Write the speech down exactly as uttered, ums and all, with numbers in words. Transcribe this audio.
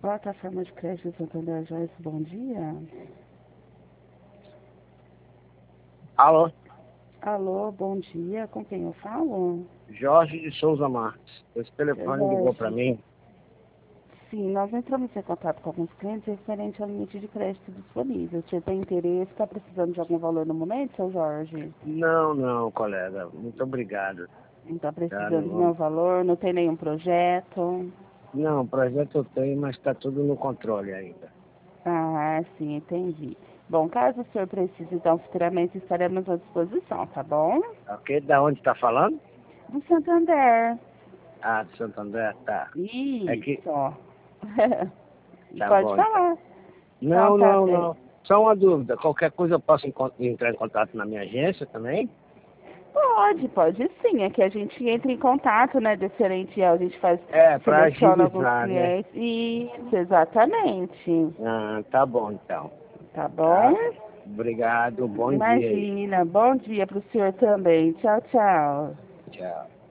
Plataforma de crédito Santander Joyce, bom dia. Alô, Alô, bom dia, com quem eu falo? Jorge de Souza Marques. Esse Seu telefone ligou para Jorge. mim. Sim, nós entramos em contato com alguns clientes referente ao limite de crédito disponível. O senhor tem interesse, está precisando de algum valor no momento, seu Jorge? Não, não, colega. Muito obrigado. Não está Tá, precisando não, de nenhum vamos... valor, não tem nenhum projeto? não, projeto eu tenho, mas está tudo no controle ainda. Ah, sim, entendi. Bom, caso o senhor precise, então, futuramente estaremos à disposição, tá bom? Ok? Da onde está falando? Do Santander. Ah, de Santo André, tá. É que... Isso. Tá Pode bom, então. falar. Não, não, Contatei. não. Só uma dúvida. Qualquer coisa eu posso encon- entrar em contato na minha agência também? Pode, pode sim. É que a gente entra em contato, né, diferente, a gente faz, É, para seleciona alguns agilizar, né? clientes. Isso, exatamente. Ah, tá bom, então. Tá bom? Tá? Obrigado. Bom dia aí. Imagina. Bom dia para o senhor também. Tchau, tchau. Tchau.